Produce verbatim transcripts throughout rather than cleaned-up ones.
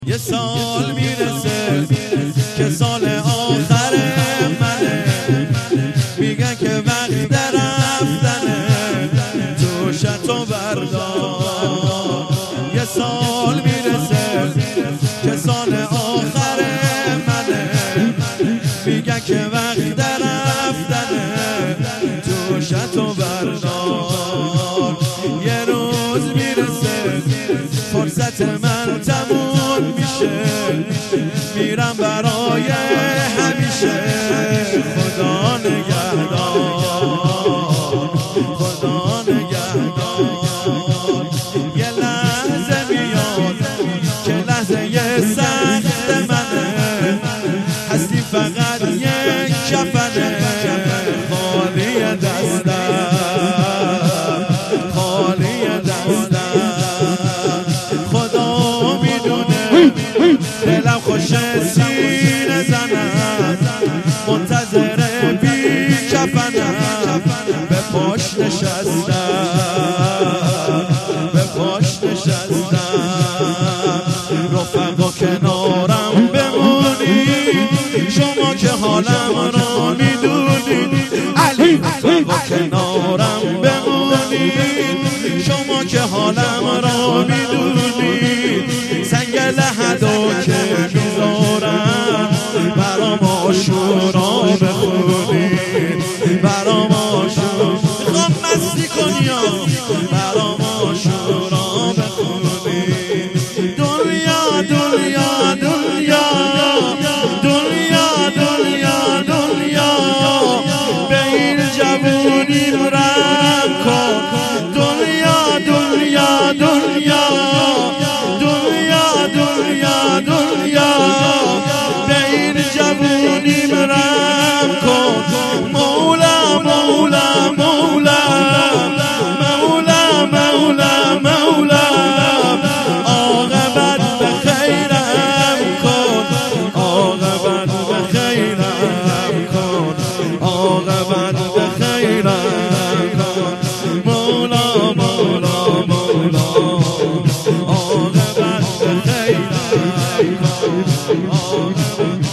یه سال میرسه که سال آخر منه، میگن که وقت رفتنه، دوشتو بردار. یه سال میرسه که سال آخر منه، میگن که وقت رفتنه، دوشتو بردار. یه روز میرسه فرصت من تموم میشه، میرم برای همیشه. خدا نگهدار، خدا نگهدار. یه لحظه میاد که لحظه یه سخت منه، هستی فقط یک کفنه، خالی دستم، خالی دستم. خدا میدونه دلم خوش سینه زنم، منتظر بی کفنم، به پاش نشستم، به پاش نشستم. رفقا کنارم بمونی، شما که حالم را میدونی. علی رفقا کنارم بمونی، شما که حالم را میدونی. سنگ لحدا که میذارم برام عاشورا بخونی، برام عاشورا میخوام مستی کنی، برام عاشورا بخونی. دنیا دنیا دنیا دنیا دنیا دنیا، به این جوونی رنگ کن. دنیا دنیا دنیا دنیا دنیا دنیا، به این جوونی رنگ کن. مولا مولا مولا مولا مولا مولا، عاقبت به خیرم کن، عاقبت به خیرم کن، عاقبت به خیرم کن. مولا مولا مولا، عاقبت به خیرم کن، عاقبت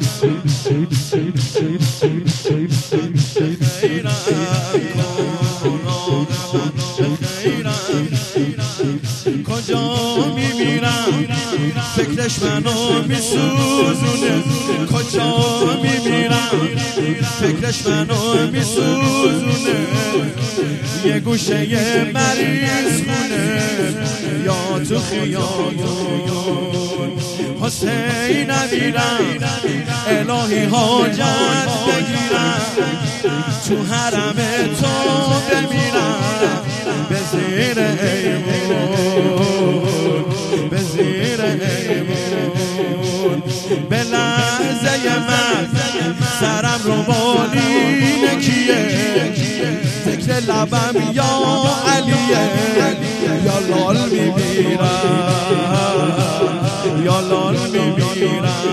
کجا میمیرم فکرش منو میسوزونه، کجا میمیرم فکرش منو میسوزونه. یه گوشه یه مریض خونه یا تو خیابون، حسین میرم الهی حاجت بگیرم، تو حرم تو بمیرم، به زیر ایمون، به زیر ایمون. به لحظه من سرم رو بالین کیه، ذکر لبم یا علیه، یا لال میمیرم، یا لال میمیرم.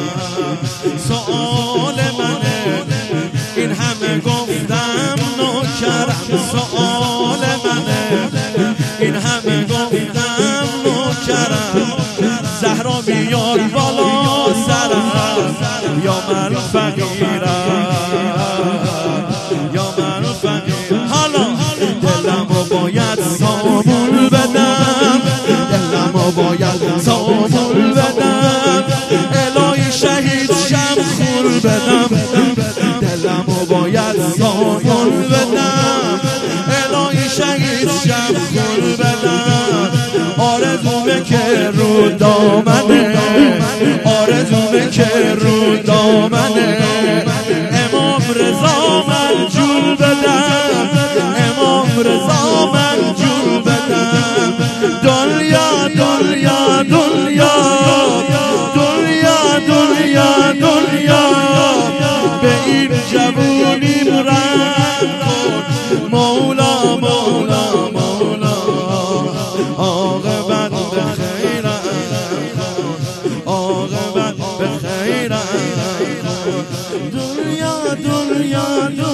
سؤال منه این همه گفتم نوکرم، سؤال منه این همه گفتم نوکرم. زهرا بیاد بالا سرم، یا من فقیرم، یا من فقیرم. حالا دلمو باید سامون بدم، دلمو باید سامون بدم، الهی شهید شم خون بدم. دلمو باید سامون بدم، الهی شهید شم خون بدم. آرزومه که رو دامنه، آرزومه که رو دامنه. امام رضا من جون بدم، امام رضا من جون بدم. دنیا دنیا دنیا دنیا دنیا دنیا، به این جوونی رنگ کن. مولا مولا مولا، عاقبت به خیرم کن، عاقبت به خیرم کن. دنیا دنیا